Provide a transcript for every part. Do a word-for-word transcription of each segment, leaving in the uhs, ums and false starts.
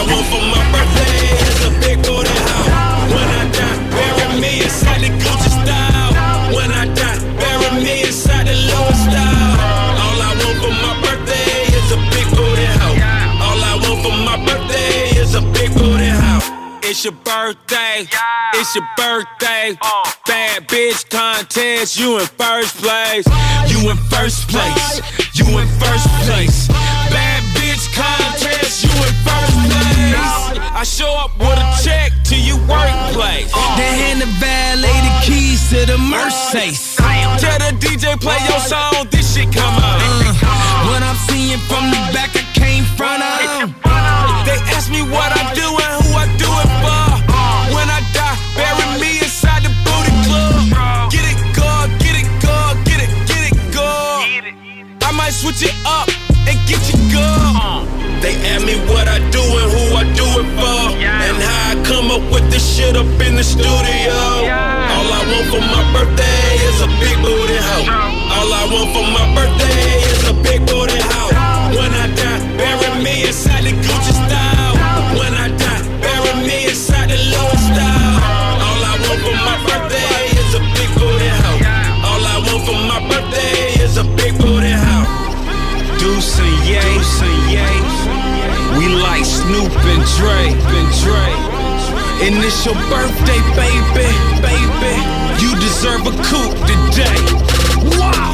want for my birthday is a big booty house. When I die, bury me inside the Gucci style. When I die, bury me inside the Louis style. All I want for my birthday is a big booty house. All I want for my birthday is a big booty house. It's your birthday, it's your birthday. Bad bitch contest, you in first place. You in first place, you in first place. Bad bitch contest, you in first place. I show up with a check to your workplace. Then hand the valet the keys to the Mercedes. Tell the D J play your song, this shit come out. Uh, what I'm seeing from the back, I came front of. They ask me what I do and who I do it for. When I die, bury me inside the booty club. Get it good, get it good, get it, get it good. I might switch it up and get you good. They ask me what I do and who I do it for. And how I come up with this shit up in the studio. All I want for my birthday is a big booty house. All I want for my birthday is a big booty house. When I die, bury me inside the Gucci style. When I die, bury me inside the Louis style. All I want for my birthday is a big booty house. All I want for my birthday is a big booty house. Deuce and Ye, Deuce and Ye. We like Snoop and Dre, and Dre. And it's your birthday, baby, baby. You deserve a coupe today. Wow.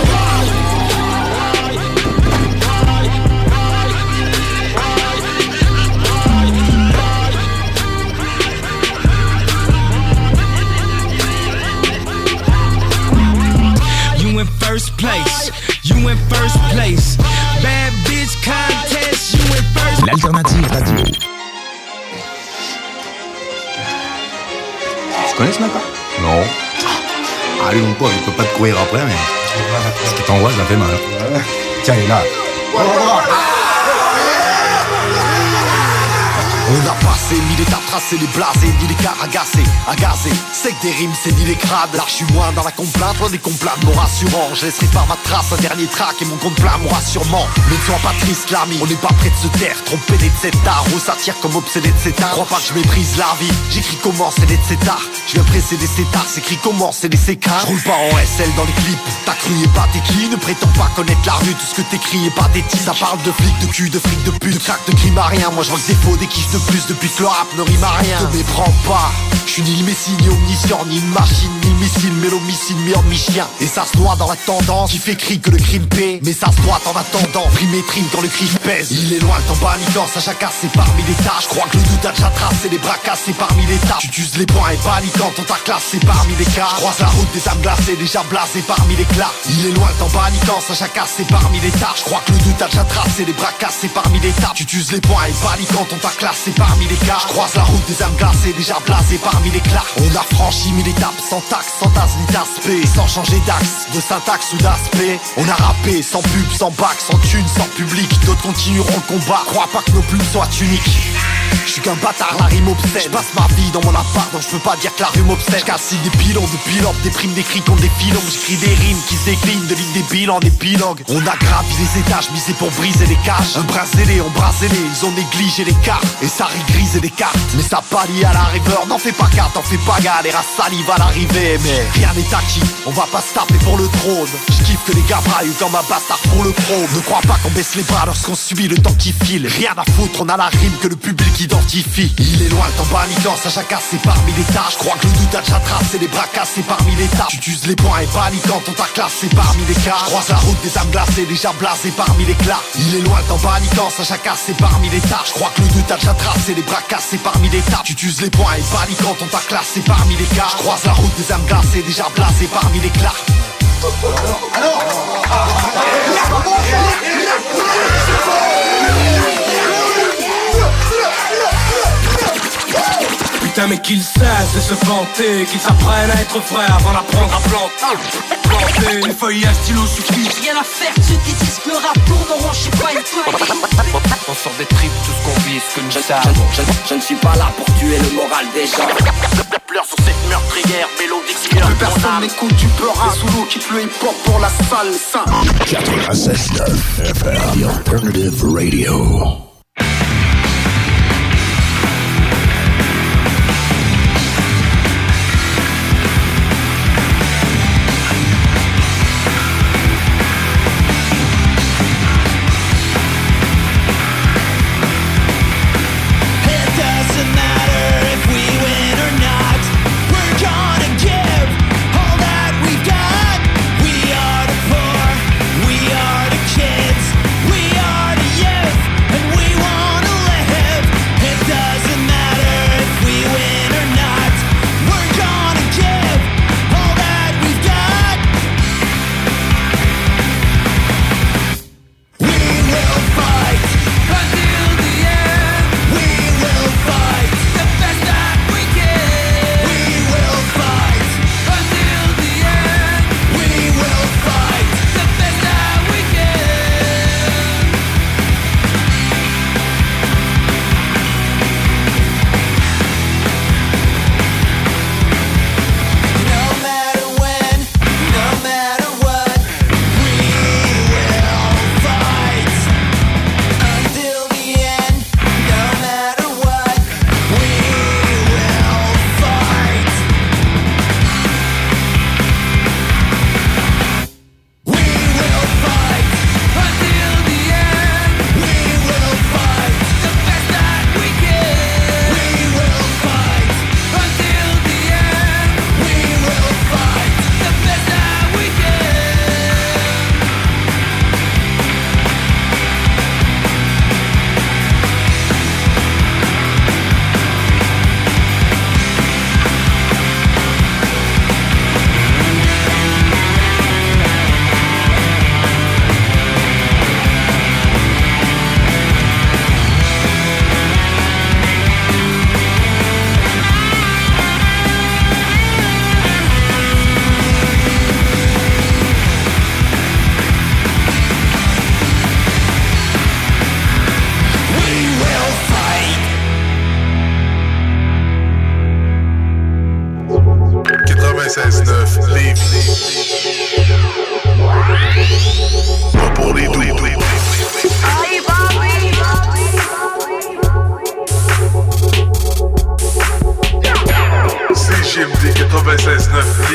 You in first place, you in first place. Bad bitch contest, you in first. L'alternative radio. Tu connais ce mec-là? Non. Ah, lui non pas, il peut pas te courir après, mais ce qui t'envoie, ça fait mal. Tiens, il est là. On a passé mille étapes tracées, les blasés, ni les cars agacés, agacés. C'est que des rimes, c'est ni les crades. Là je suis moins dans la complainte, loin des complaintes, mon rassurant. Je laisserai par ma trace un dernier track et mon compte plein, mon rassurement. Ne sois pas triste l'ami, on n'est pas près de se taire. Trompé des têtards, ou s'attire comme obsédé de cet art. Crois pas que je méprise la vie, j'écris comment c'est des têtards. Je viens précéder ces tard, c'est écrit comment c'est des sécards. Je roule pas en S L dans les clips, t'as cru et pas t'écris. Ne prétends pas connaître la rue, tout ce que t'écris est pas des titres. Ça parle de flics, de cul, de fric, de pute, de crack, de crime à rien. Moi je vois que des faux, des kiffs de plus depuis que le rap ne rime à rien. Ne méprends pas, je suis ni le messie, ni omniscient, ni une machine, ni le missile, mais l'homicide, mais mi-chien. Et ça se noie dans la tendance qui fait cri que le crime paie. Mais ça se droite en attendant, prime et trime quand le crime pèse. Il est loin le temps bannitant, ça chacun c'est parmi les tâches. Je crois que le doute a déjà tracé les bras cassés parmi les tâches. Tu uses les points et bannitant, on t'a classé parmi les cas. Je croise la route des âmes glacées, déjà blasées parmi les clats. Il est loin le temps bannitant, ça chacun c'est parmi les tâches. Je crois que le doute a déjà tracé les bras cassés parmi les tâches. Tu uses les points et bannitant, on t'a classé parmi les cas. Je croise la route des âmes glacées, déjà blasées parmi les clats. On a franchi mille étapes, sans taxe, sans tasse ni d'aspect. Sans changer d'axe, de syntaxe ou d'aspect. On a rappé, sans pub, sans bac, sans thune, sans public. D'autres continueront le combat, crois pas que nos plumes soient uniques. Je suis qu'un bâtard, la rime obscène. Je passe ma vie dans mon appart, donc je peux pas dire que la rime obscène. Je casse des pilons, de pilotes, des primes, des cris contre des filons. J'écris des rimes qui se déclinent, de lignes des bilans, des épilogues. On a gravi les étages, misé pour briser les cages. Un bras zélé, on bras zélé, ils ont négligé les cartes. Et ça rigrise les cartes, mais ça pas lié à la riveur. N'en fais pas cas, t'en fais pas gars, les races salive à l'arrivée. Mais rien n'est acquis, on va pas se taper pour le trône. Je kiffe que les gars braillent quand ma bastard pour le chrome. Ne crois pas qu'on baisse les bras lorsqu'on subit le temps qui file. Rien à foutre, on a la rime que le public identifie. Il est loin le temps bannitant, ça chacun c'est parmi les tâches. Je crois que le doute a déjà tracé les bras cassés parmi les tâches. Tu uses les points et bannitant, on t'a classé parmi les cas. Je croise la route des âmes glacées, déjà blasées parmi les clats. Il est loin le temps bannitant, ça chacun c'est parmi les tâches. Je crois que le doute a déjà tracé les bras cassés parmi les tâches. Tu uses les points et bannitant, on t'a classé parmi les cas. Je croise la route des âmes glacées, déjà blasées parmi les clats. Alors, alors putain mais qu'ils cessent de se vanter, qu'ils apprennent à être vrais avant d'apprendre à planter. Une feuille et un stylo suffisent. Rien à faire, ceux qui disent que le rap tourneront, je suis pas une feuille. On sort des tripes, tout ce qu'on vit, ce que nous savons. Je, je, je ne suis pas là pour tuer le moral des gens. Pleure sur cette meurtrière, mélodie qui meurt. Plus personne n'écoute du peur, un sous l'eau quitte le hip-hop pour la salsa. quatre-vingt-seize neuf F M, The Alternative Radio.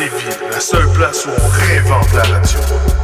Lévis, la seule place où on réinvente la radio.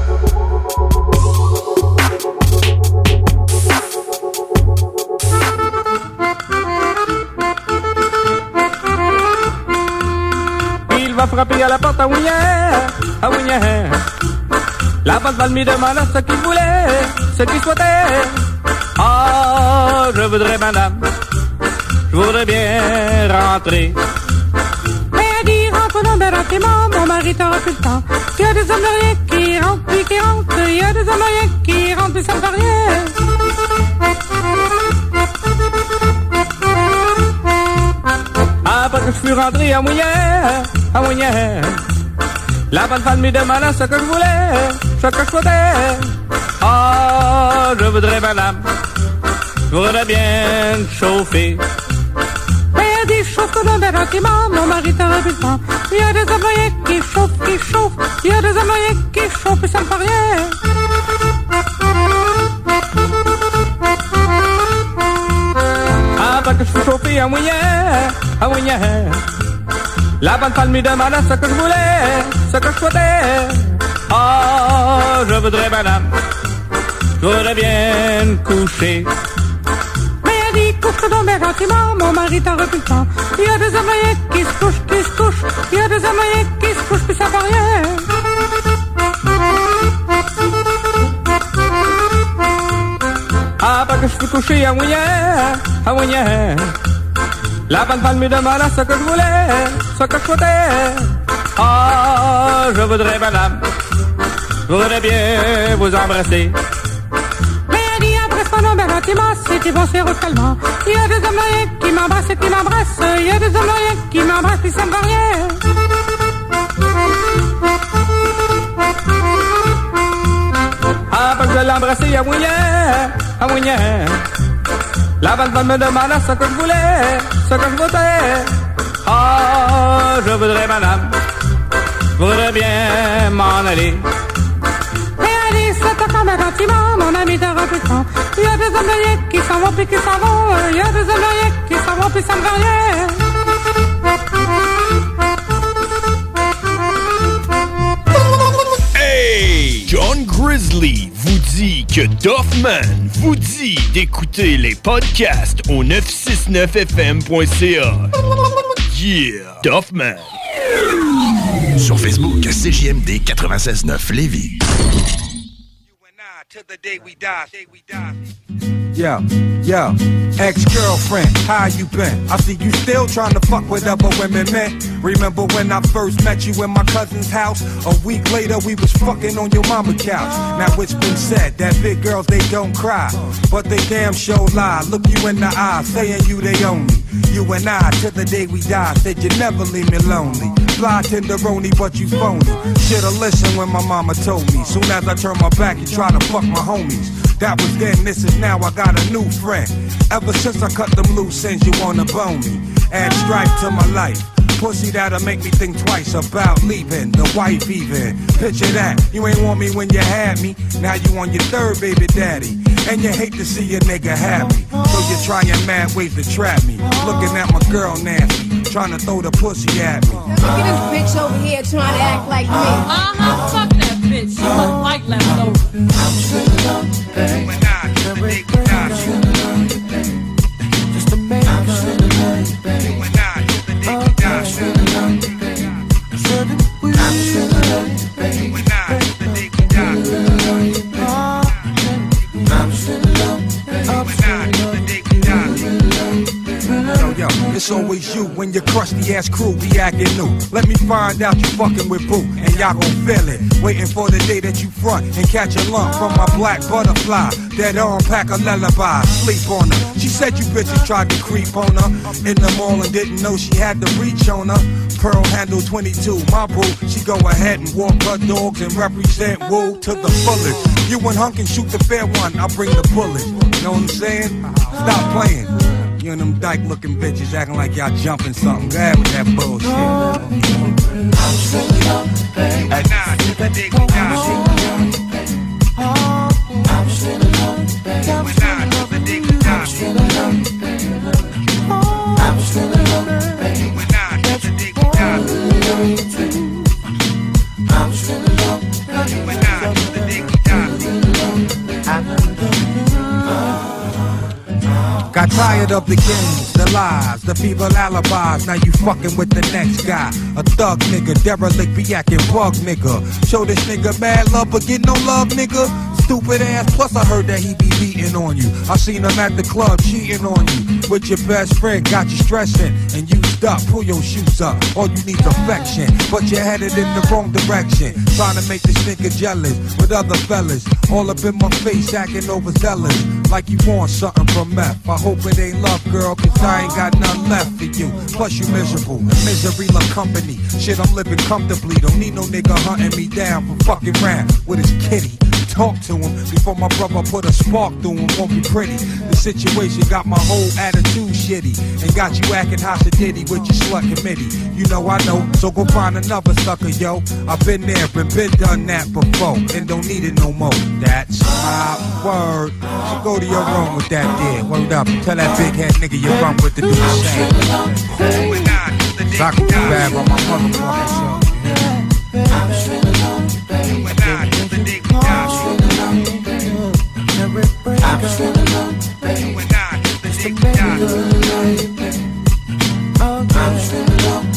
Il va frapper à la porte à Wigner, à Wigner. La bonne balle lui demanda ce qu'il voulait, ce qu'il souhaitait. Ah, je voudrais, madame, je voudrais bien rentrer. Mais elle dit, rentre dans le bâtiment, mon mari t'aura plus le temps. Il y a des hommes rien qui rentrent, puis qui rentrent. Il y a des hommes rien qui rentrent, puis ça me fait rien. Après que je suis rentré à Mouillère, à Mouillère, la bonne femme me demanda ce que je voulais, ce que je souhaitais. Ah, je voudrais, madame, je voudrais bien chauffer. Mais elle dit, chauffe dans le bâtiment, mon mari t'aura plus le temps. Il y a des employés qui chauffent, qui chauffent. Il y a des employés qui chauffent, et ça me fait rien. Après que je suis chauffé à Mouillère, à Mouillère, la bonne femme me demanda ce que je voulais, ce que je souhaitais. Ah, je voudrais, madame, je voudrais bien me coucher. Mais elle dit, couche dans mes bâtiments, mon mari t'aura plus le temps. Il y a des employés qui se couchent, qui se couchent. Il y a des employés qui se couchent, puis ça fait rien. Après que je suis couché à Mouillère, à Mouillère, la bonne femme me demanda ce que je voulais, ce que je souhaitais. Ah, je voudrais, madame, je voudrais bien vous embrasser. Mais elle dit, embrasse-moi dans mes bâtiments, c'est qu'ils vont se faire calmant. Il y a des hommes moyens qui m'embrassent et qui m'embrassent. Il y a des hommes moyens qui m'embrassent, puis ça me va rien. Après que je l'ai embrassé à Mouillère, à Mouillère, la bonne femme me demanda ce que je voulais, ce que je voulais. Ah, je voudrais, madame, je voudrais bien m'en aller. Mais elle dit, c'est comme un bâtiment, mon ami t'aura plus le temps. Il y a des employés qui s'en vont puis qui s'en vont. Il y a des employés qui s'en vont puis ça me va rien. Hey! John Grizzly vous dit que Duffman vous dit d'écouter les podcasts au neuf cent soixante-neuf F M point C A. Yeah! Duffman. Sur Facebook, C J M D quatre-vingt-seize neuf Lévis. Yo, yo, ex-girlfriend, how you been? I see you still trying to fuck with other women, man. Remember when I first met you in my cousin's house? A week later, we was fucking on your mama's couch. Now it's been said that big girls, they don't cry, but they damn sure lie. Look you in the eye, saying you they own me. You and I, till the day we die, said you never leave me lonely. Fly tenderoni, but you phony. Should've listened when my mama told me. Soon as I turn my back, you try to fuck my homies. That was then, this is now, I got a new friend. Ever since I cut them loose ends, you wanna bone me. Add stripe to my life. Pussy that'll make me think twice about leaving, the wife even. Picture that, you ain't want me when you had me. Now you on your third baby daddy. And you hate to see a nigga happy. So you're trying mad ways to trap me. Looking at my girl nasty, trying to throw the pussy at me. Look at this bitch over here trying to act like me. Uh-huh, fuck that bitch. She look like leftovers. I'm still alone, babe. When I get the dick without you. Just to make I'm still alone, babe. When I get the dick without you. I'm still alone, babe. When I get the dick without you. I'm still alone, babe. When I get the dick without you. Yo, yo, it's always you when your crusty ass crew be acting new. Let me find out you fucking with Boo, and y'all gon' feel it. Waiting for the day that you front and catch a lump from my black butterfly. That arm pack a lullaby, sleep on her. She said you bitches tried to creep on her in the mall and didn't know she had the reach on her. Pearl handle twenty-two, my boo. She go ahead and walk her dogs and represent Woo to the fullest. You and Hunk can shoot the fair one, I'll bring the bullet. You know what I'm saying? Stop playing. You and them dyke looking bitches acting like y'all jumping something. Go ahead with that bullshit. I'm still alone, babe. At night, the dick we got. I'm still alone, babe. When I the dick we got. I'm still alone, babe. I'm still alone, babe. When I the dick we got. of the games, the lies, the feeble alibis. Now you fucking with the next guy. A thug nigga, derelict, be acting bug nigga. Show this nigga mad love, but get no love, nigga. Stupid ass, plus I heard that he be beating on you. I seen him at the club cheating on you. With your best friend, got you stressing. And you stuck, pull your shoes up. All you need's affection, but you headed in the wrong direction. Trying to make this nigga jealous with other fellas. All up in my face, acting overzealous. Like you want something from meth. I hope it ain't love, girl, cause I ain't got nothing left for you. Plus you miserable, misery love company. Shit, I'm living comfortably. Don't need no nigga hunting me down for fucking round with his kitty. Talk to him before my brother put a spark through him. Won't be pretty. The situation got my whole attitude shitty and got you acting hossidity with your slut committee. You know I know, so go find another sucker, yo. I've been there and been done that before and don't need it no more. That's my word. So go to your room with that there. Word up. Tell that big head nigga you run with to do the same. Sock bag on my motherfucking show. I'm feeling lonely, baby. I'm feeling lonely, baby. I'm feeling lonely, baby. I'm feeling lonely, baby. I'm feeling lonely,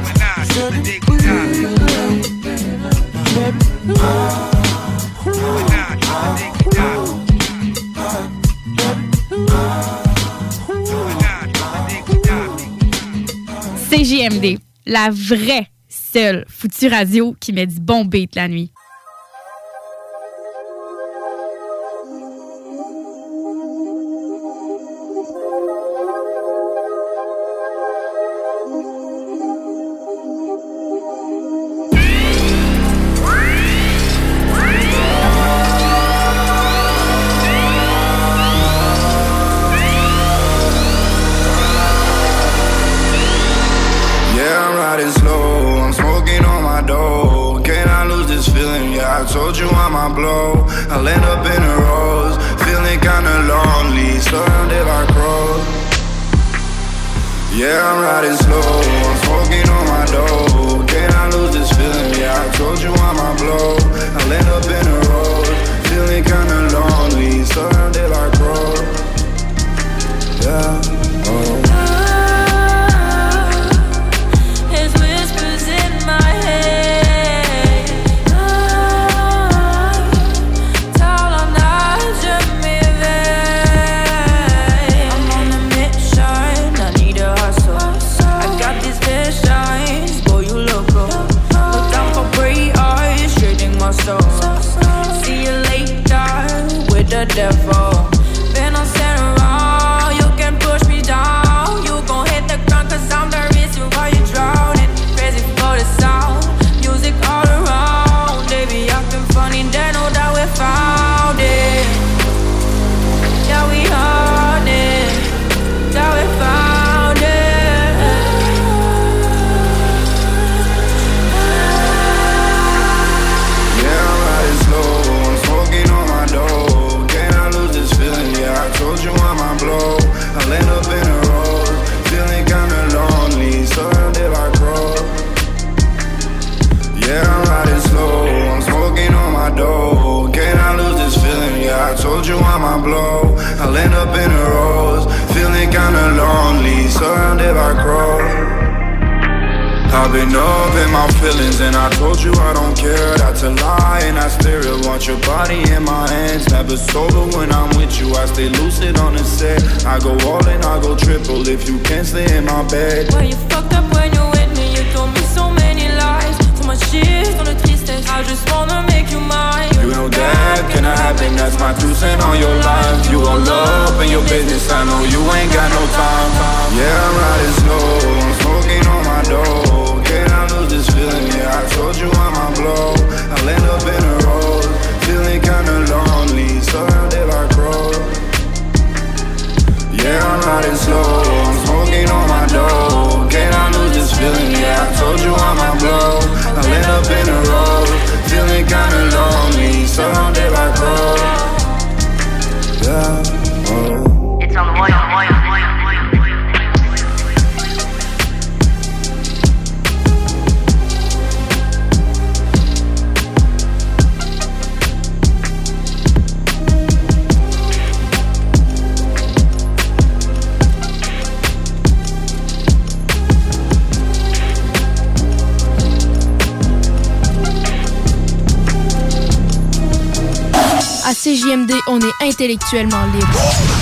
C J M D, la vraie seule foutue radio qui met du bon beat la nuit. I told you I'm my blow. I'll end up in a rose, feeling kinda lonely, surrounded by crows. Yeah, I'm riding slow, I'm smoking on my dough. Can I lose this feeling? Yeah, I told you I'm my blow. I'll end up in a rose, feeling kinda lonely, surrounded by crows. Yeah, oh. See you later with the devil. Been on center around, you can push me down. You gon' hit the ground cause I'm the reason why you drowning. Crazy for the sound, music all around. Baby, acting funny, they know that we found it. Yeah, we on it, that we found it. Told you I'm my blow. I'll end up in a rose, feeling kinda lonely, surrounded by crows. Yeah, I'm riding slow, I'm smoking on my dough. Can I lose this feeling? Yeah, I told you I'm my blow. I'll end up in a rose, feeling kinda lonely, surrounded by crows. I've been up in my feelings and I told you I don't care. That's a lie and I still want your body in my hands. Never sober when I'm with you, I stay lucid on the set. I go all in, I go triple if you can't stay in my bed. Well, you fucked up when you're with me, you told me so many lies. So much shit on the tristesse, I just wanna make you mine. You know that cannot happen, that's my two cents on your life. You gon' love in your business, I know you ain't got no time. Yeah, I'm riding slow, I'm smoking on my dough. Can I lose this feeling? Yeah, I told you I'm my blow. I'll end up in a rose, feeling kinda lonely, surrounded by crows. Yeah, I'm riding slow, I'm smoking on my dough. Can I lose this feeling? Yeah, I told you I'm my blow. I'll end up in a rose, feeling kinda lonely, surrounded by crows. Yeah, oh. It's on the way, on the way, on the way. C J M D, on est intellectuellement libre.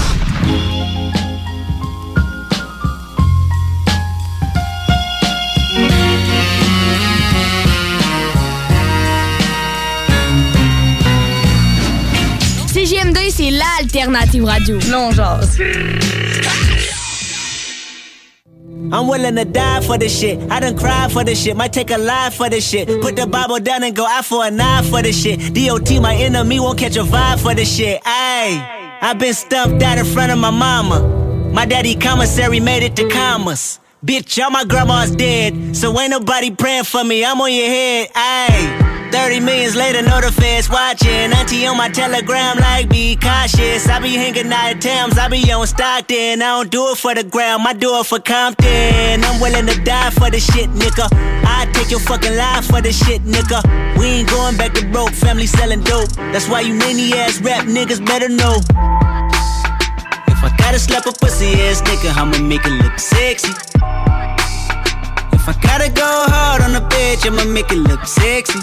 C J M D, c'est l'alternative radio. Non, genre. I'm willing to die for this shit. I done cried for this shit. Might take a life for this shit. Put the Bible down and go out for a knife for this shit. D O T, my enemy, won't catch a vibe for this shit. Ayy, I been stumped out in front of my mama. My daddy commissary made it to commas. Bitch, all my grandma's dead, so ain't nobody praying for me. I'm on your head. Ayy. thirty millions later, know the feds watching. Auntie on my telegram like, be cautious. I be hanging out at Tams, I be on Stockton. I don't do it for the gram, I do it for Compton. I'm willing to die for this shit, nigga. I take your fucking life for this shit, nigga. We ain't going back to broke, family selling dope. That's why you nanny ass rap niggas better know. If I gotta slap a pussy ass nigga, I'ma make it look sexy. If I gotta go hard on the bitch, I'ma make it look sexy.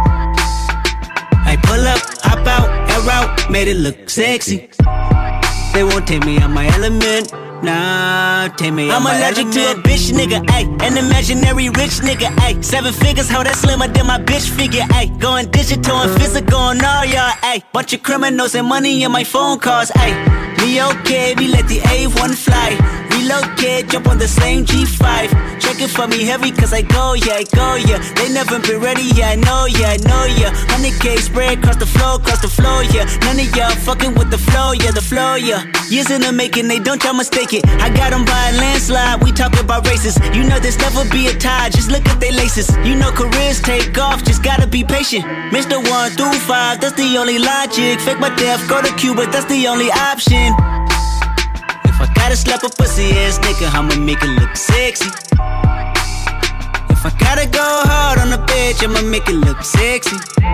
I pull up, hop out, air out, made it look sexy. They won't take me out my element, nah, take me out my element. I'm allergic to a bitch nigga, ayy, an imaginary rich nigga, ayy. Seven figures, how that slimmer than my bitch figure, ayy. Going digital and physical on all y'all, ayy. Bunch of criminals and money in my phone calls, ayy. Me okay, we let the A one fly. Relocate, jump on the same G five. Check it for me heavy, cause I go, yeah, I go, yeah. They never been ready, yeah, I know, yeah, I know, yeah. one hundred K spread across the floor, across the floor, yeah. None of y'all fucking with the flow, yeah, the flow, yeah. Years in the making, they don't y'all mistake it. I got them by a landslide, we talking about races. You know there's never be a tie, just look at they laces. You know careers take off, just gotta be patient. Mister one through five, that's the only logic. Fake my death, go to Cuba, that's the only option. If I gotta slap a pussy ass nigga, I'ma make it look sexy. If I gotta go hard on a bitch, I'ma make it look sexy.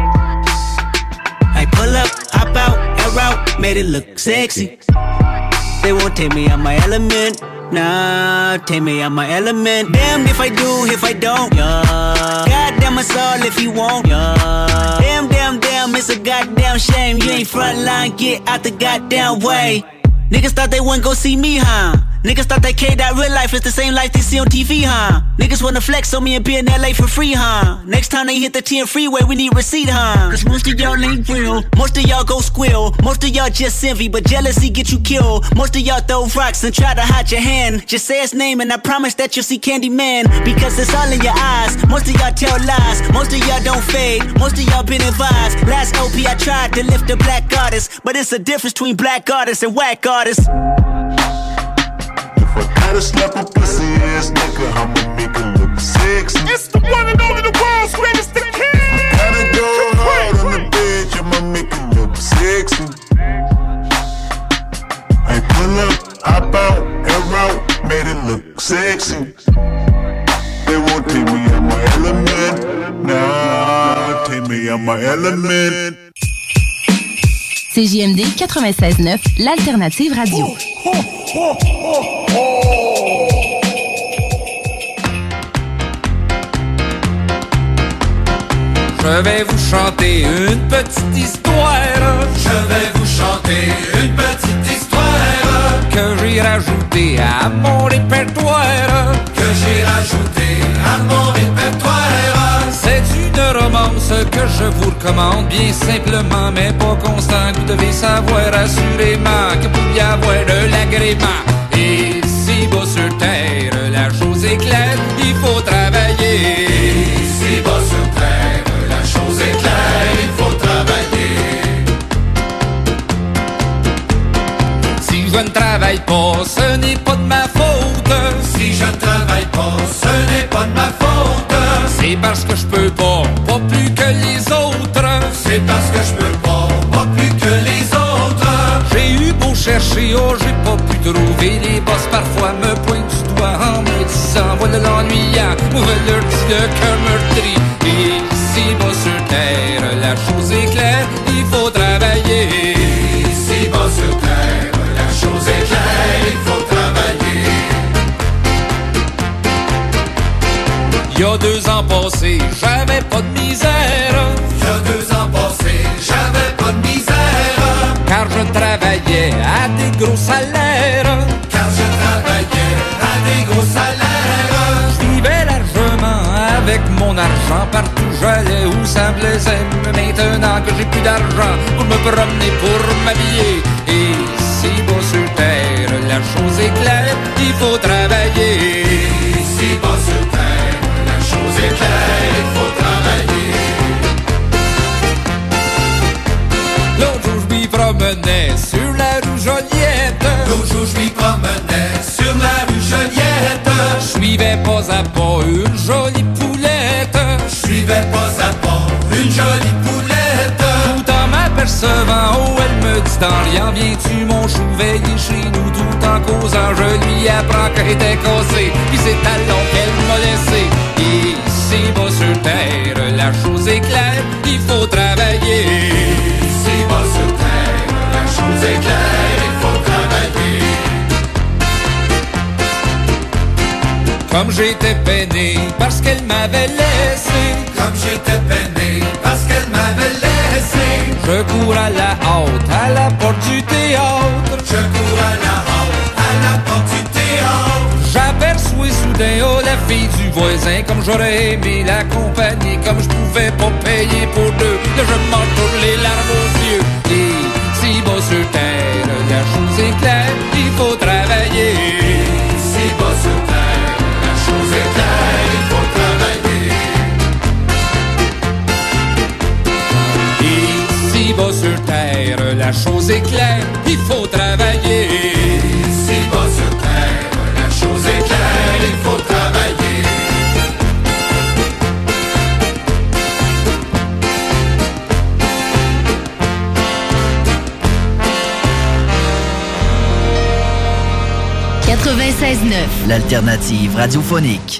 I pull up, hop out, air out, made it look sexy. They won't take me out my element, nah, take me out my element. Damn if I do, if I don't, yeah. Goddamn us all if you won't, yeah. Damn, damn, damn, it's a goddamn shame. You ain't frontline, get out the goddamn way. Niggas thought they wouldn't go see me, huh? Niggas thought that K that real life is the same life they see on T V, huh? Niggas wanna flex on me and be in L A for free, huh? Next time they hit the ten freeway, we need receipt, huh? Cause most of y'all ain't real, most of y'all go squill. Most of y'all just envy, but jealousy get you killed. Most of y'all throw rocks and try to hide your hand. Just say his name and I promise that you'll see Candyman. Because it's all in your eyes, most of y'all tell lies. Most of y'all don't fade, most of y'all been advised. Last O P I tried to lift a black artist, but it's a difference between black artists and whack artists. If I gotta slap a pussy ass nigga, I'ma make it look sexy. It's the one and only, the world's greatest, the king. Gotta go hard on the bitch, I'ma make it look sexy. I pull up, hop out, air out, made it look sexy. They won't take me out my element, nah, take me out my element. C J M D quatre-vingt-seize neuf, l'alternative radio. Oh, oh, oh, oh. Je vais vous chanter une petite histoire. Je vais vous chanter une petite histoire que j'ai rajoutée à mon répertoire. Que j'ai rajoutée à mon répertoire. C'est une romance que je vous recommande bien simplement, mais pas constant. Vous devez savoir assurément que pour y avoir de l'agrément. Et si bas sur terre, la chose est claire, il faut travailler. Et si bas sur terre, la chose est claire, il faut travailler. Si je ne travaille pas, ce n'est pas de ma faute. Si je ne travaille pas, ce n'est pas de ma faute. C'est parce que je peux pas, pas plus que les autres. C'est parce que je peux pas, pas plus que les autres. J'ai eu beau chercher, oh j'ai pas pu trouver. Les boss parfois me pointent du doigt en me disant voilà l'ennuyant, voilà leur dit le cœur meurtri. Et ici bas sur terre, la chose est claire, il faut travailler. Et ici bas sur terre, la chose est claire, il faut travailler. Il y a deux ans passés, j'avais pas de misère. Il y a deux ans passés, j'avais pas de misère. car je travaillais à des gros salaires. Car je travaillais à des gros salaires. Je vivais largement avec mon argent partout où j'allais où ça me plaisait. Mais maintenant que j'ai plus d'argent pour me promener, pour m'habiller, et ici bas sur terre, la chose est claire, il faut travailler. Ici bas sur terre, la chose est claire, il faut travailler. L'autre jour je m'y promenais sur la rue Joliette. L'autre jour je m'y promenais sur la rue Joliette. Je suivais pas à pas une jolie poulette. Je suivais pas à pas une jolie poulette. Tout en m'apercevant, oh elle me dit en riant, viens-tu mon chou veiller chez nous? Tout en causant, je lui apprends qu'elle était cassée. Puis c'est talon qu'elle m'a laissé. Ici bas sur terre, la chose est claire, il faut travailler. Ici bas sur terre, la chose est claire, il faut travailler. Comme j'étais peiné parce qu'elle m'avait laissé. Comme j'étais peiné parce qu'elle m'avait laissé. Je cours à la hâte, à la porte du théâtre. Je cours à la hâte, à la porte du théâtre. J'aperçois soudain, oh, la fille du voisin. Comme j'aurais aimé l'accompagner, comme je pouvais pas payer pour deux. Là je m'entoure les larmes aux yeux. Et si bas sur terre, la chose est claire, il faut travailler. Si bas sur terre, la chose est claire, il faut travailler. Et si bas sur terre, la chose est claire, il faut travailler. Si bas sur terre, la chose est claire, il faut travailler. quatre-vingt-seize neuf. L'alternative radiophonique.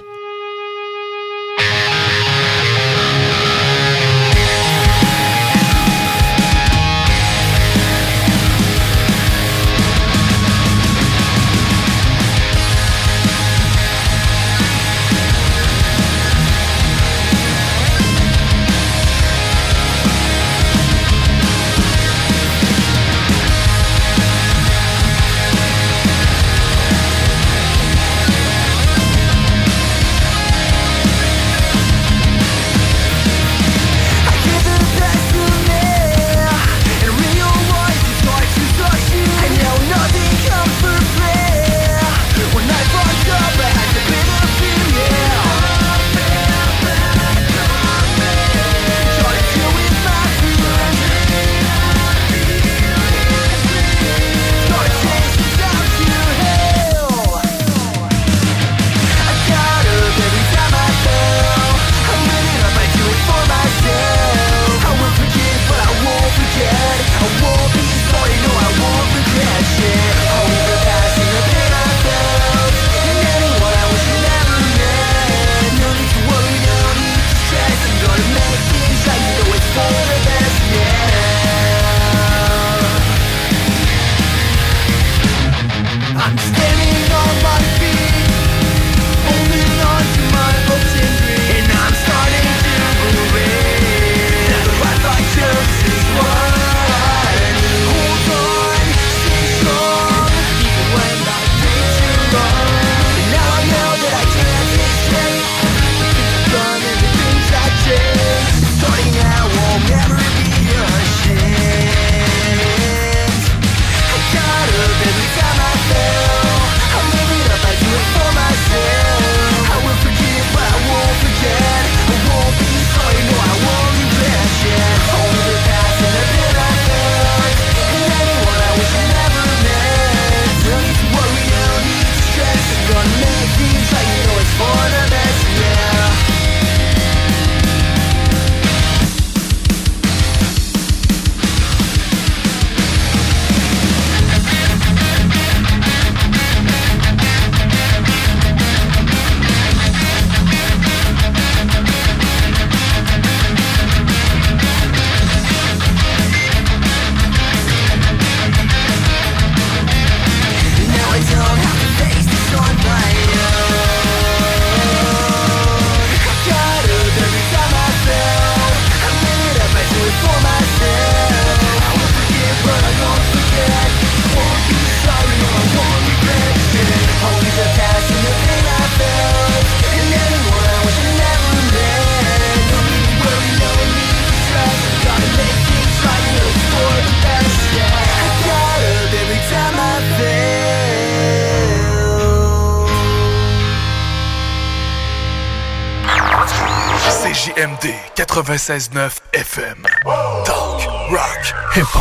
J M D quatre-vingt-seize neuf F M. Talk, rock, hip-hop.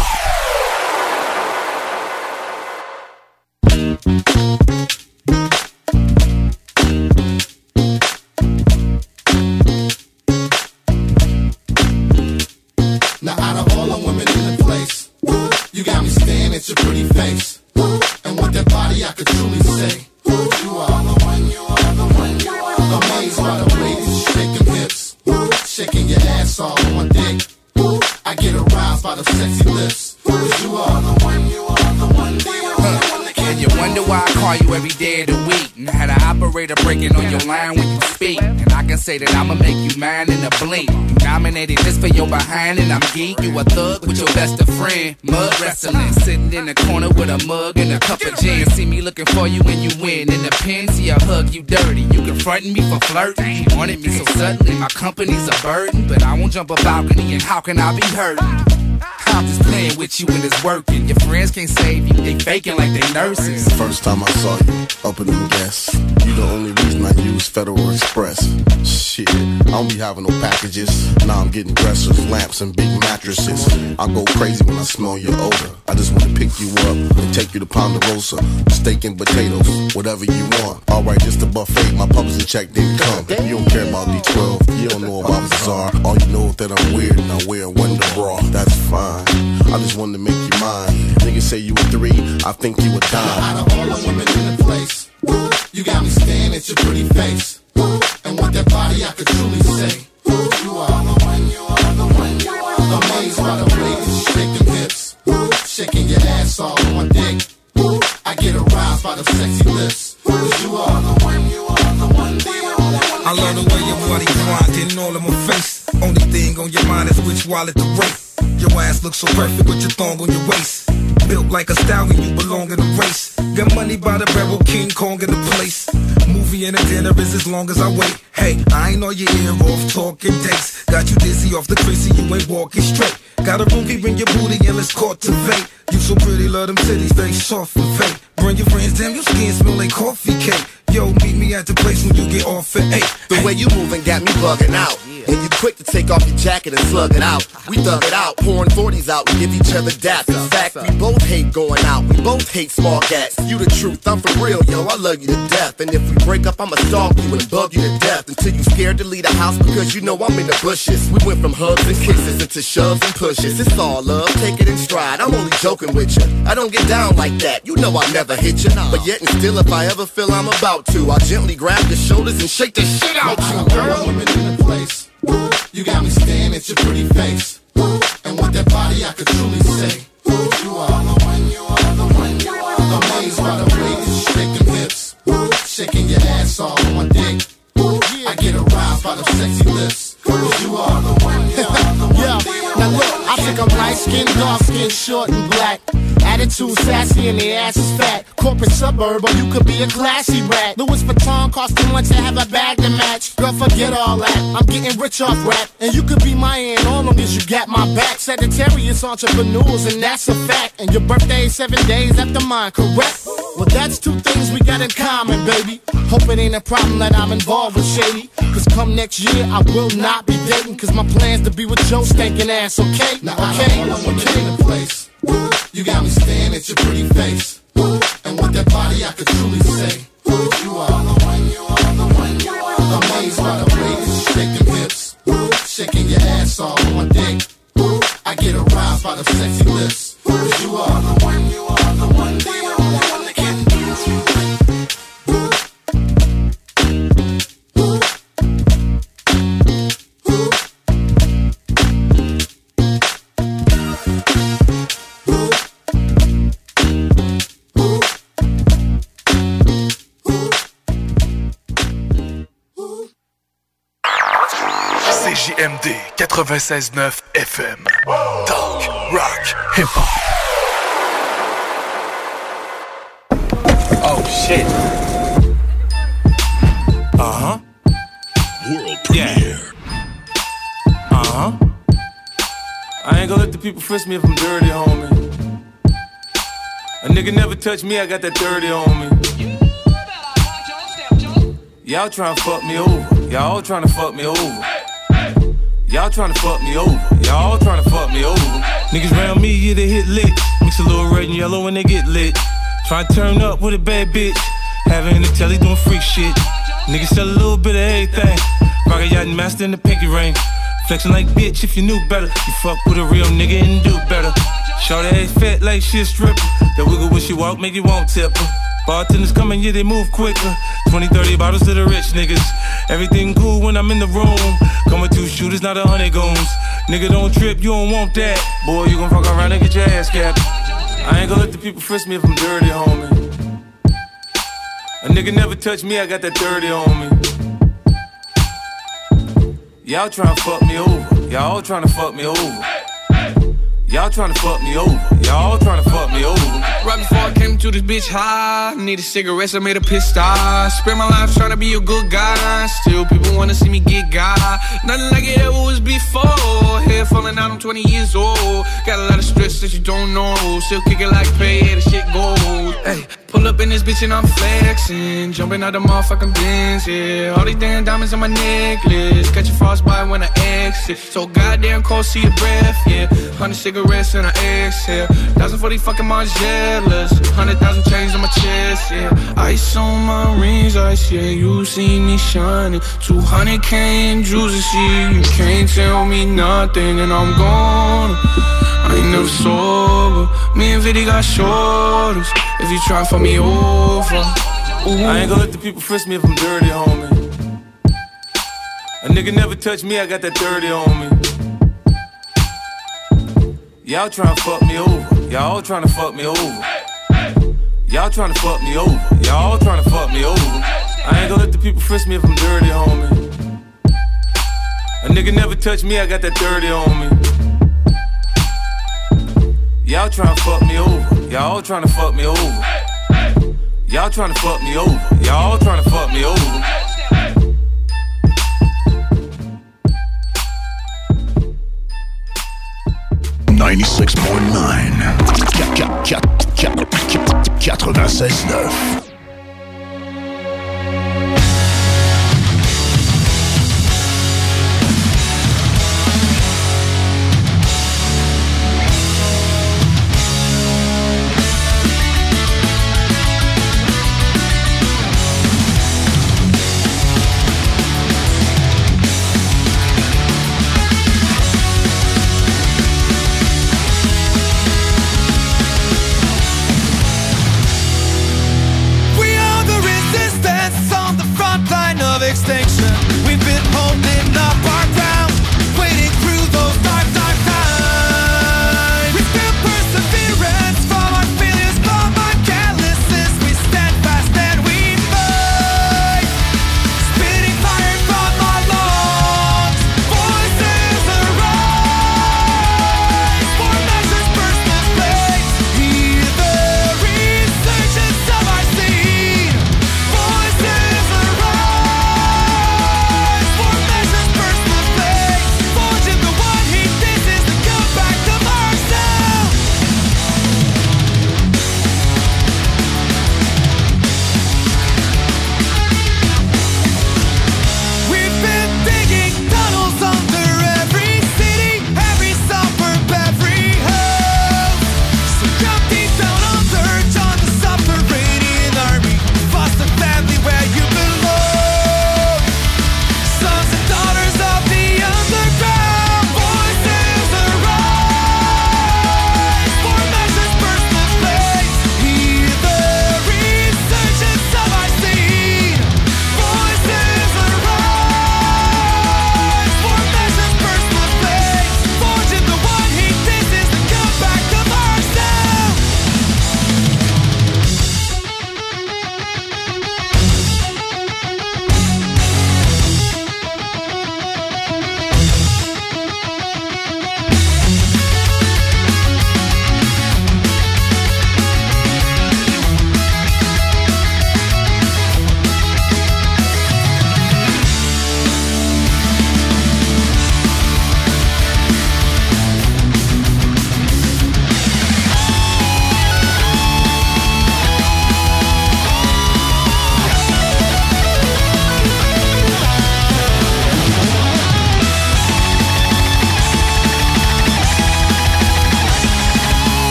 Now out of all the women in the place, you got me staring at your pretty face. And with that body I could truly say, you are the one, you are the one, you are the one. Amazed by the way that you shake them hips, shaking your ass all on my dick. I get aroused by the sexy lips. You are the one, you are the one, you are the one. And you wonder why I call you every day of the week, and had an operator breaking on your line when you speak. And I can say that I'ma make you mine in a blink. You nominated just for your behind, and I'm geek. You a thug with your best of friend, mud wrestling, sitting in the corner with a mug and a cup of gin. See me looking for you when you win in the pen. See I hug you dirty. You confronting me for flirting. You wanted me so suddenly, my company's a burden, but I won't jump a balcony, and how can I be hurting? I'm just playing with you and it's working. Your friends can't save you, they faking like they nurses. First time I saw you, opening gas. You the only reason I use Federal Express. Shit, I don't be having no packages. Now I'm getting dressers, lamps, and big mattresses. I go crazy when I smell your odor. I just wanna pick you up and take you to Ponderosa. Steak and potatoes, whatever you want. Alright, just a buffet, my publishing check didn't come. You don't care about D twelve, you don't know about Bizarre. All you know is that I'm weird and I wear a Wonder Bra. That's fine. I just wanted to make you mine. Niggas say you a three, I think you a dime. Out of all the women in the place, you got me staring at your pretty face. And with that body I could truly say, you are the one, you are the one, you are the one. Amazed by the way that you shake them hips, shaking your ass all on my dick. I get aroused by the sexy lips. You are the one, you are the one, you are the one. I love the way your body grind, getting all in my face. Only thing on your mind is which wallet to race. Your ass looks so perfect with your thong on your waist. Built like a stallion, you belong in a race. Got money by the barrel, King Kong in the place. Movie and a dinner is as long as I wait. Hey, I ain't on your ear off talking dates. Got you dizzy off the crazy, you ain't walking straight. Got a room, bring your booty and let's cultivate. You so pretty, love them titties, they soft and fake. Bring your friends, damn, your skin smell like coffee cake. Yo, meet me at the place when you get off at eight. The way you moving got me bugging out. And you quick to take off your jacket and slug it out. We thug it out, pouring forties out and give each other daps. In fact, we both hate going out. We both hate small cats. You the truth, I'm for real, yo, I love you to death. And if we break up, I'ma stalk you and bug you to death until you scared to leave the house because you know I'm in the bushes. We went from hugs and kisses into shoves and pushes. It's all love, take it in stride. I'm only joking with you. I don't get down like that. You know I never hit you. But yet and still, if I ever feel I'm about to, I'll gently grab your shoulders and shake the shit out you, girl. Women in the place, you got me staring at your pretty face. And with that body I could truly say, you are the one, you are the one, you are the one. Amazed by the way that you shake them hips, shaking your ass all on my dick. I get aroused by the sexy lips. You are the one, you are the one. Yeah, now look, I think I'm light skinned, dark skinned, short and black. Attitude sassy and the ass is fat. Corporate suburb, or you could be a classy rat. Louis Vuitton cost too much to have a bag to match. Girl, forget all that. I'm getting rich off rap, and you could be my aunt all long as you got my back. Sagittarius entrepreneurs, and that's a fact. And your birthday is seven days after mine, correct? Well, that's two things we got in common, baby. Hope it ain't a problem that I'm involved with shady. Cause come next year, I will not be dating. Cause my plan's to be with Joe stinking ass, okay? Now, okay, I'm in the place. You got me staring at your pretty face. And with that body I could truly say, you are the one, you are the one, you are the one. Amazed by the way that you shake them hips, shaking your ass all on my dick. I get aroused by the sexy lips. You are the one, you are the one, you are the one that can do C J M D quatre-vingt-seize neuf F M. Talk, rock, hip-hop. Oh shit. Uh-huh. World premiere. Yeah. Uh-huh. I ain't gonna let the people frisk me if I'm dirty, homie. A nigga never touch me, I got that dirty on me. Y'all tryna fuck me over. Y'all tryna fuck me over. Y'all tryna fuck me over. Y'all tryna fuck me over. Niggas round me, yeah, they hit licks. Mix a little red and yellow when they get lit. Try to turn up with a bad bitch. Have her in the telly doing freak shit. Niggas sell a little bit of everything. Rock a yacht and master in the pinky ring. Flexing like bitch if you knew better. You fuck with a real nigga and do better. Shorty ass fat like she a stripper. That wiggle when she walk make you won't tip her. Bartenders coming, yeah, they move quicker. twenty, thirty bottles to the rich niggas. Everything cool when I'm in the room. Come with two shooters, not a hundred goons. Nigga, don't trip, you don't want that. Boy, you gon' fuck around and get your ass capped. I ain't gon' let the people frisk me if I'm dirty, homie. A nigga never touch me, I got that dirty on me. Y'all tryna fuck me over. Y'all tryna fuck me over. Y'all tryna fuck me over. Y'all tryna fuck me over. Right before I came to this bitch high, needed cigarettes, I made a piss style. Spent my life tryna be a good guy. Still people wanna see me get got. Nothing like it ever was before. Hair falling out, I'm twenty years old. Got a lot of stress that you don't know. Still kicking like pay, yeah, the shit goes. Hey, pull up in this bitch and I'm flexing. Jumping out the motherfucking Benz, yeah. All these damn diamonds on my necklace. Catch a frostbite when I exit. So goddamn cold, see your breath, yeah. Hundred cigarettes and I exhale. Thousand for these fucking Margielas. Hundred thousand chains on my chest, yeah. Ice on my rings, ice, yeah. You see me shining. Two hundred K in juices, yeah. You can't tell me nothing and I'm gone. I ain't never sober. Me and Viddy got shoulders. If you try for me over, ooh. I ain't gon' let the people frisk me if I'm dirty, homie. A nigga never touch me, I got that dirty on me. Y'all tryna fuck me over. Y'all tryna fuck me over. Y'all tryna fuck me over. Y'all tryna fuck me over. I ain't gon' let the people frisk me if I'm dirty, homie. A nigga never touch me, I got that dirty on me. Y'all tryna fuck me over. Y'all tryna fuck me over. Y'all tryna fuck me over. Y'all tryna fuck me over. ninety-six point nine quatre-vingt-seize neuf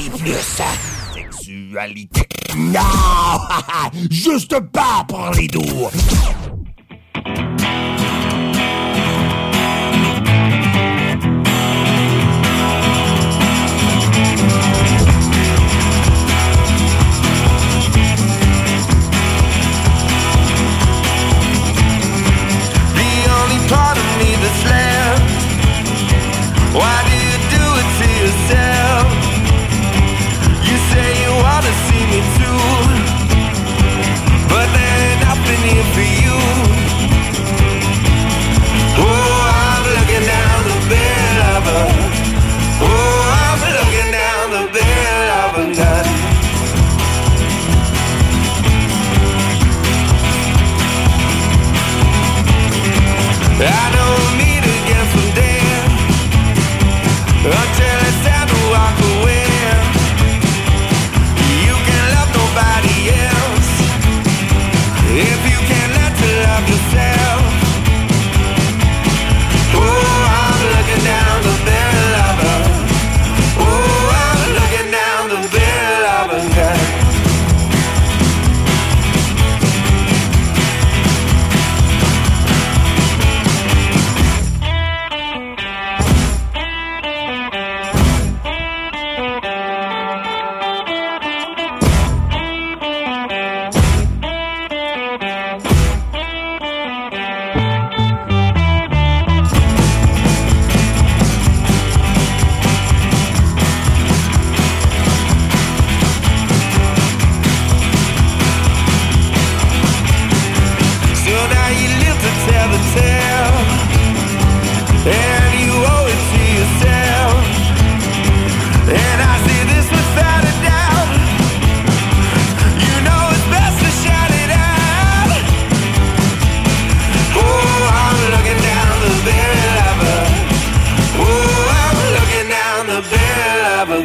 travaille plus sa sexualité. Non! Juste pas pour les doux. Part of me that's left. Why do you do it to yourself? You say you wanna see me too, but there ain't nothing here for you. Oh, I'm looking down the barrel of a. Oh, I'm looking down the barrel of a gun. I don't need to get from there until it's time to walk away. You can love nobody else if you can't learn to love yourself. Oh, I'm looking down the barrel of a. Oh, I'm looking down the barrel of a gun. And you owe it to yourself. And I say this without a doubt. You know it's best to shout it out. Oh, I'm looking down the barrel of a. Oh, I'm looking down the barrel of a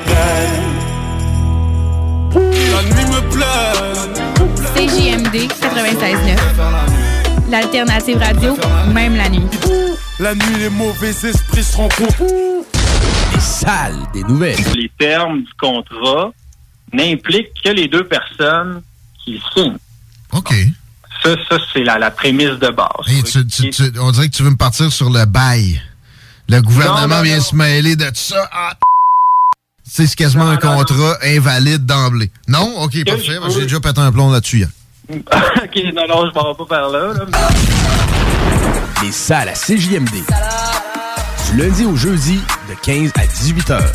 gun. La nuit me pleure. C J M D quatre-vingt-seize neuf. L'alternative radio, même la nuit. La nuit, les mauvais esprits se rencontrent. Les salles des nouvelles. Les termes du contrat n'impliquent que les deux personnes qui le signent. OK. Ça, ça c'est la, la prémisse de base. Hey, tu, tu, tu, on dirait que tu veux me partir sur le bail. Le gouvernement non, non, vient non. se mêler de ça. Ah, c'est quasiment non, un non, contrat non. invalide d'emblée. Non? OK, que parfait. J'ai déjà pété un plomb là-dessus hier. OK, non, non, je m'en vais pas par là. là. Les salles à C J M D. Du lundi au jeudi, de quinze à dix-huit heures.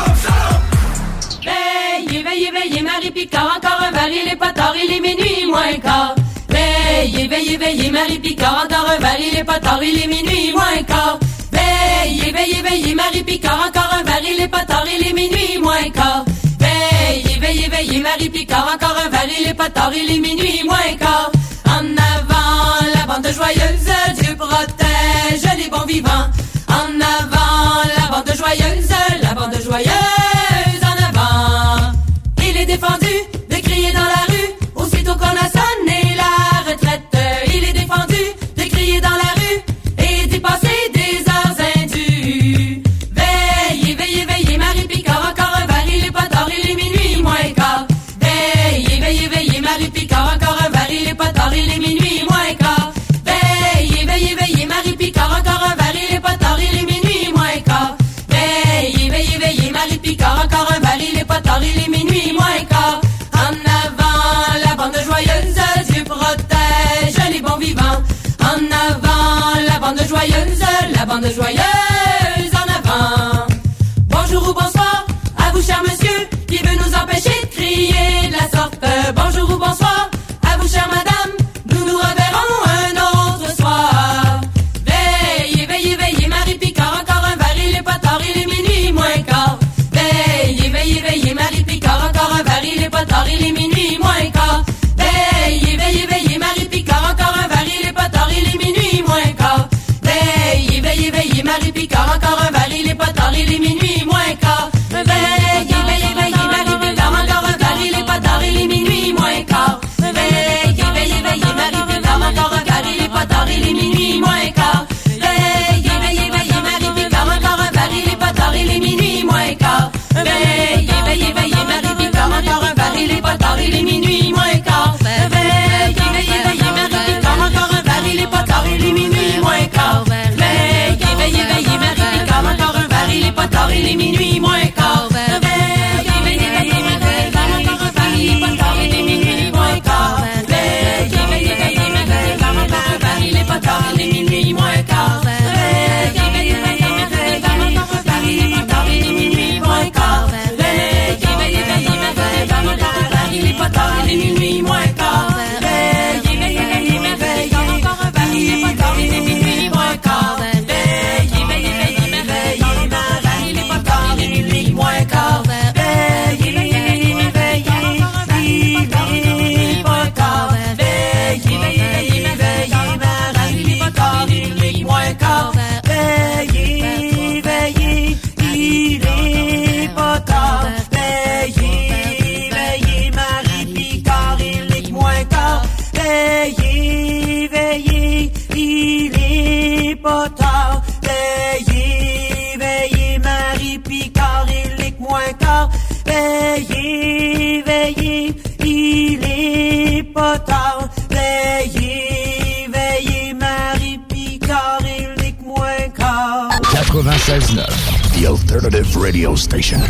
Veillez, veillez, veillez, Marie-Picard, encore un baril, il est pas tard, il est minuit, moins quart. Veillez, veillez, veillez, Marie-Picard, encore un baril, il est pas tard, il est minuit, moins quart. Veillez, veillez, veillez, Marie-Picard, encore un baril, il est pas tard, il est minuit, moins quart. Veillez, veillez, veillez, Marie-Picard, encore un baril, il est pas tard, il est minuit, moins quart. En avant, la bande joyeuse, Dieu protège les bons vivants. En avant, la bande joyeuse, la bande joyeuse, en avant. Il est défendu de crier dans la rue, aussitôt qu'on a sonné la retraite. Il est défendu de crier dans la rue et d'y passer des heures indues. Veillez, veillez, veillez, Marie-Picard, encore un baril, il est pas tard, il est minuit, moins quart. Veillez, veillez, veillez, Marie-Picard, encore un baril, il est pas tard, il est minuit, moins quart. Veillez, veillez, veillez, Marie-Picard, encore un baril, il est pas tard, il est minuit, moins quart. Veillez, veillez, veillez, Marie-Picard, encore un baril, il est pas tard, il est minuit, moins quart. En avant, la bande joyeuse, Dieu protège les bons vivants. En avant, la bande joyeuse, la bande joyeuse, en avant. Bonjour ou bonsoir, à vous, cher monsieur, qui veut nous empêcher de crier de la sorte. Bonjour ou bonsoir, à vous, chère madame, nous nous reverrons un autre soir. Veillez, veillez, veillez, Marie-Picard, encore un baril, il est pas tard, il est minuit, moins quart. Veillez, veillez, veillez, Marie-Picard, encore un baril, il est pas tard, il est minuit, moins quart. Veillez, veillez, veillez, Marie-Picard, encore un baril, il est pas tard, il est minuit, moins quart. Veillez, veillez, veillez, Marie-Picard, encore un baril, il est pas tard, il est minuit, moins quart. Veillez, veillez, veillez, Marie-Picard, encore un baril, il est pas tard, il est minuit, moins quart. Veillez, veillez, veillez, Marie-Picard, encore un baril, il est pas tard, il est minuit, moins quart. Veillez, veillez, veillez, Marie-Picard, encore un baril, il est pas tard, il est minuit, moins quart. Veillez, veillez, veillez. il est minuit moins quart. Veille, veillez, veillez, Marie-Picard, encore un verre, il est pas tard, il est minuit moins quart. Veille, veillez, veillez, Marie-Picard, encore un verre, il est pas tard, il est minuit moins quart. Veille, veillez, veillez, Marie-Picard, encore un verre, il est pas tard, il est minuit moins quart. Veille, veillez, veillez, Marie-Picard, encore un verre, il est pas tard, il est minuit moins quart. Veille, veillez, veillez, Marie-Picard, encore un verre, il est pas tard, il est minuit moins quart. Veille, veillez, veillez, Marie-Picard, encore un verre, il est pas tard, il est minuit moins quart. Veille, veillez, veillez, Marie-Picard, encore un verre, il est pas tard, il est minuit moins quart. Veille, veillez, veillez, Marie-Picard, encore un verre, il est pas tard, il est minuit moins quart. Veille, veillez, veillez, Marie-Picard, encore un verre, il est pas tard, il est minuit moins quart. Veille, veillez, veillez, Marie-Picard, encore un verre, il est pas tard, il est minuit moins quart. Veillez, veillez, il est pas tard. Veillez, veillez, Marie-Picard, il est moins quart. Veillez, veillez, il est pas tard. Veillez, veillez, Marie-Picard, il est moins quart. Veillez, veillez, il est pas tard. Veillez, veillez, Marie-Picard, il est moins quart. quatre-vingt-seize neuf, The Alternative Radio Station.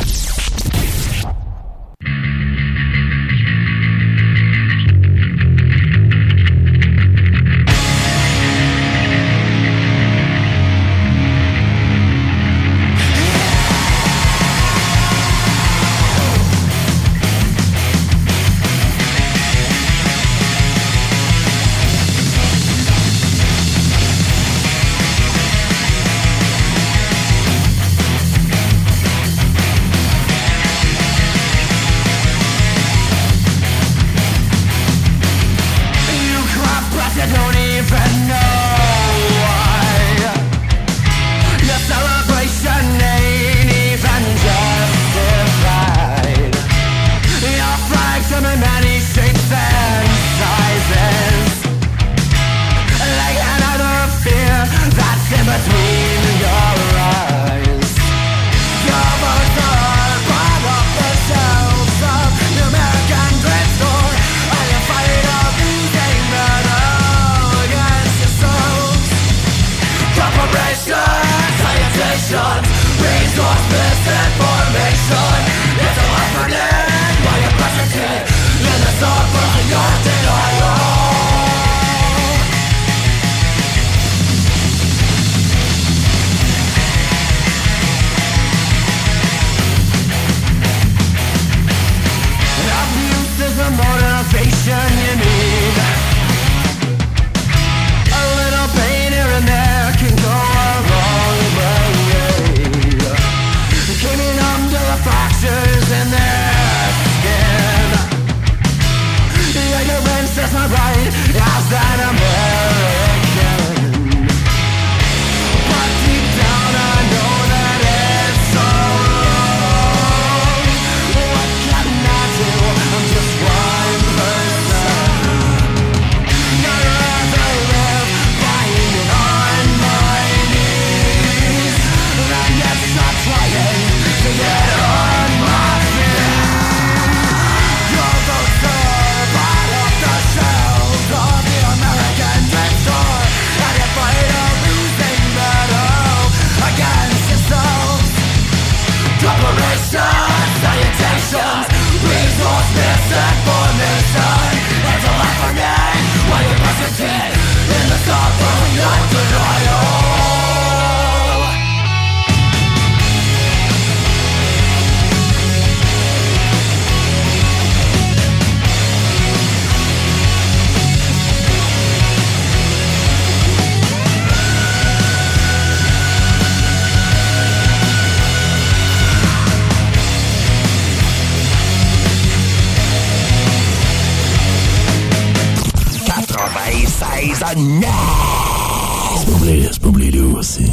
C'est pas oublié, c'est pas oublié lui aussi.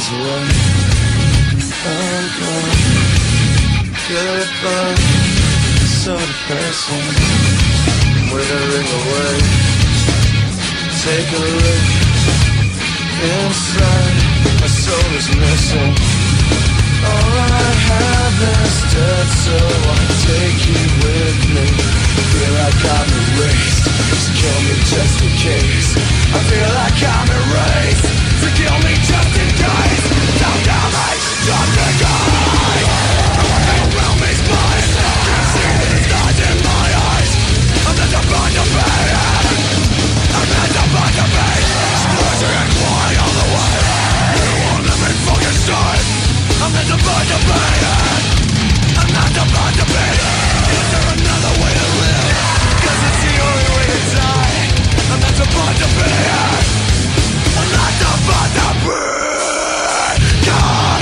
days away. Oh God, goodbye, so depressing. Withering away, take a look inside, my soul is missing. All I have is dead, so I'll take you with me. Feel like I'm erased, so kill me just in case. I feel like I'm erased, so kill me just in case. Don't tell me, don't think I overwhelm me's blind. Can't see the stars in my eyes. I'm not about to pay. I'm not about to pay. Splashing and flying all the way. You won't let me fucking stay. I'm not about to pay it. I'm not about to pay it. Is there another way to live? Cause it's the only way to die. I'm not about to pay it. I'm not about to pay it. God.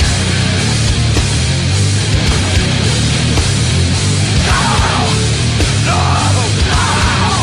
No. No. No.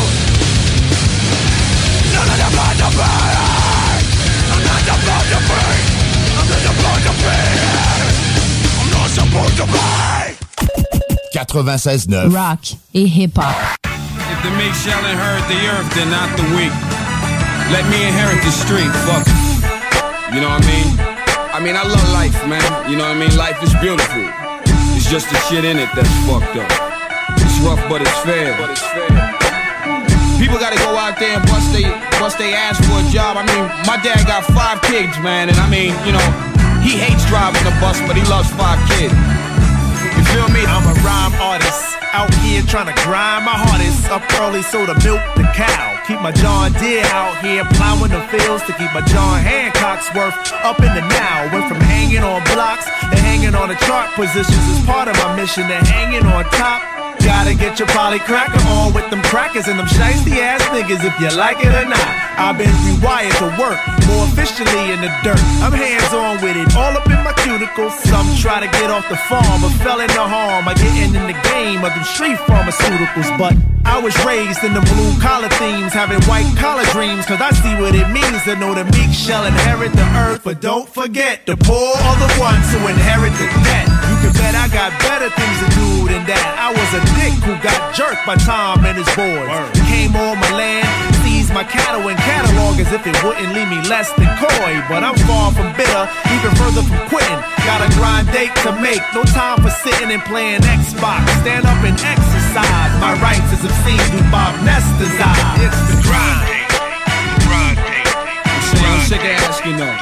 I'm not about to pay it. I'm not about to pay it. I'm not about to pay it. I'm not supposed to pay. quatre-vingt-seize neuf Rock et hip-hop. If the meek shall inherit the earth, then not the weak. Let me inherit the street, fuck it. You know what I mean? I mean, I love life, man. You know what I mean? Life is beautiful. It's just the shit in it that's fucked up. It's rough, but it's fair. But it's fair. People gotta go out there and bust they, bust they ass for a job. I mean, my dad got five kids, man. And I mean, you know, he hates driving the bus, but he loves five kids. You feel me? I'm a rhyme artist, out here trying to grind my hardest. Up early so to milk the cow. Keep my John Deere out here plowing the fields to keep my John Hancock's worth up in the now. Went from hanging on blocks to hanging on the chart positions as part of my mission to hanging on top. Gotta get your poly cracker on with them crackers and them shiesty ass niggas if you like it or not. I've been rewired to work more efficiently in the dirt. I'm hands on with it, all up in my cuticles. Some try to get off the farm, but fell into harm by getting in the game of them street pharmaceuticals. But I was raised in the blue collar themes, having white collar dreams, cause I see what it means to know the meek shall inherit the earth. But don't forget, the poor are the ones who inherit the debt. You can bet I got better things to do than that. I was a dick who got jerked by Tom and his boys. Came on my land, seized my cattle and catalog as if it wouldn't leave me less than coy. But I'm far from bitter, even further from quitting. Got a grind date to make, no time for sitting and playing Xbox. Stand up and exercise my rights as obscene through Bob Nestor's eyes. It's the grind date, the grind date. I'm saying, I'm sick of asking though.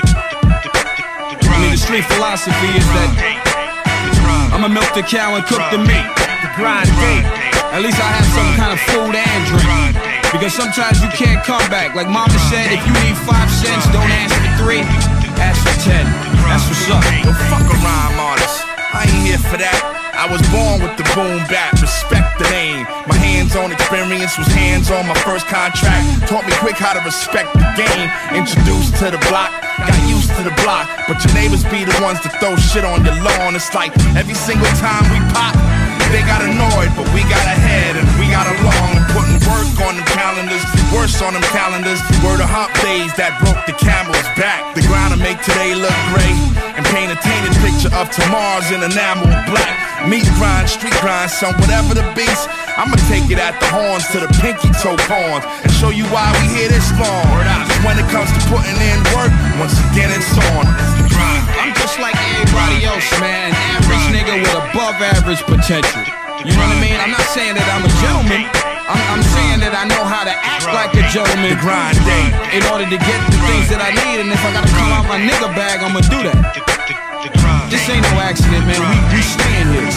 I mean, the street philosophy is that I'ma milk the cow and cook the meat. The grind date. At least I have some kind of food and drink. Because sometimes you can't come back. Like mama said, if you need five cents, don't ask for three, ask for ten. That's what's up. Yo, fuck a rhyme artist. I ain't here for that. I was born with the boom bap, respect the name. My hands-on experience was hands-on my first contract. Taught me quick how to respect the game. Introduced to the block, got used to the block. But your neighbors be the ones that throw shit on your lawn. It's like every single time we pop, they got annoyed, but we got ahead and we got along. Putting work on them calendars, worse on them calendars. Were the hump days that broke the camel's back. The grind to make today look great and paint a tainted picture of tomorrow's in enamel black. Meat grind, street grind, son, whatever the beast, I'ma take it at the horns to the pinky toe corns and show you why we here this long. Just when it comes to putting in work, once again it's on. I'm just like everybody else, man. Average nigga with above average potential. You know what I mean? I'm not saying that I'm a gentleman. I'm, I'm saying that I know how to act like a gentleman in order to get the things that I need. And if I gotta come out my nigga bag, I'ma do that. This ain't no accident, man. We, we staying here.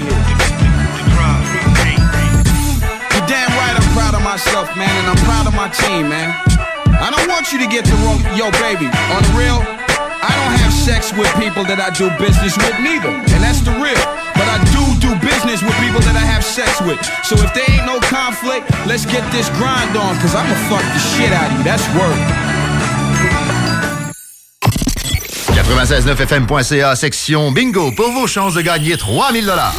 You're damn right I'm proud of myself, man. And I'm proud of my team, man. I don't want you to get the wrong... Yo, baby, on the real, I don't have sex with people that I do business with neither. And that's the real. But I do do business with people that I have sex with. So if there ain't no conflict, let's get this grind on, cause I'ma fuck the shit out of you. That's word. quatre-vingt-seize neuf F M point C A, section bingo, pour vos chances de gagner trois mille dollars.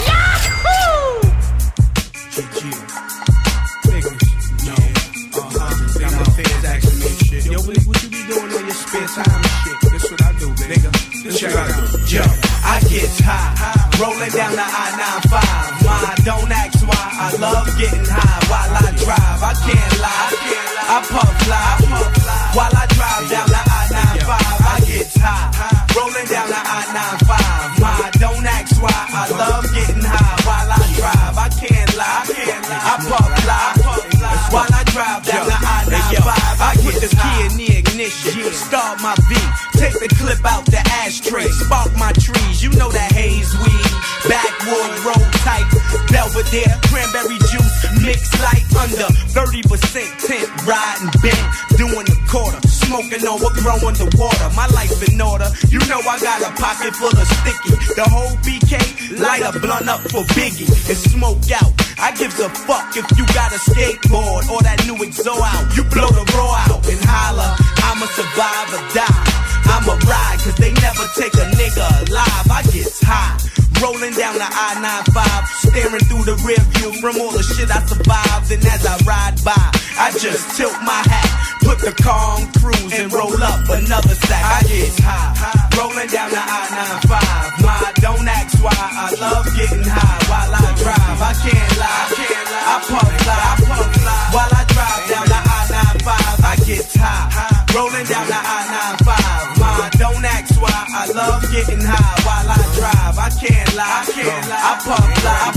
Yo, what you be doing on your spare time and shit? That's what I do, nigga. Check it out. Yo, I get high, rolling down the I ninety-five. My, don't ask why, I love getting high while I drive. I can't lie, I puff fly while I drive down the I ninety-five. I get high, rolling down the I ninety-five. My, don't ask why, I love getting high while I drive. I can't lie, I puff fly while I drive down the I ninety-five. I put the key in the ignition, start my V, take the clip out the ashtray, spark my trees, you know that haze weed, backwood, roll tight, Belvedere, cranberry juice, mix light, under thirty percent tint, riding bent, doing the quarter, smoking over, growing the water, my life in order, you know I got a pocket full of sticky, the whole B K, light a blunt up for Biggie, and smoke out, I give a fuck if you got a skateboard, or that new exo out, you blow the raw out, and holler, I'ma survive or die, I'ma ride, cause they never take a nigga alive, I get high, rolling down the I ninety-five, staring through the rear view from all the shit I survived, and as I ride by, I just tilt my hat, put the car on cruise, and roll up another stack, I get high, rolling down the I ninety-five, my, don't ask why, I love getting high while I drive, I can't lie, I puff fly, while I drive down the I ninety-five, I get high, rolling down the I ninety-five, my, don't ask why, I love getting high while I drive, I can't lie, I puff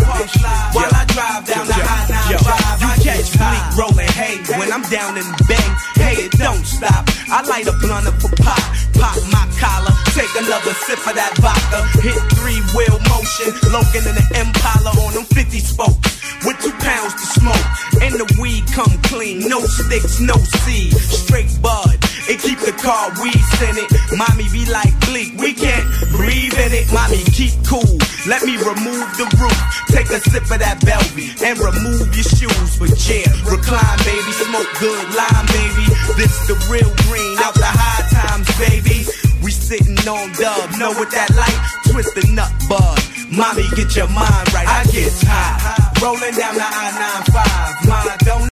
fly, while I drive down the I ninety-five, you catch me rolling, hey, when I'm down in the bang, hey, it don't stop, I light a blunt up for pop, pop my collar, take another sip of that vodka, hit three wheel motion, Logan in the Impala on them fifty spokes, with two pounds to smoke, and the weed come clean, no sticks, no seed, straight bud, it keep the car weed scented, mommy be like bleak, we can't breathe in it, mommy keep cool, let me remove the roof, take a sip of that Belvy, and remove your shoes, but yeah, recline baby, smoke good lime baby, this the real green, out the high times baby, we sitting on dub, know what that like, twist the nut bud, mommy get your mind right, I get high, rolling down the I ninety-five, my don't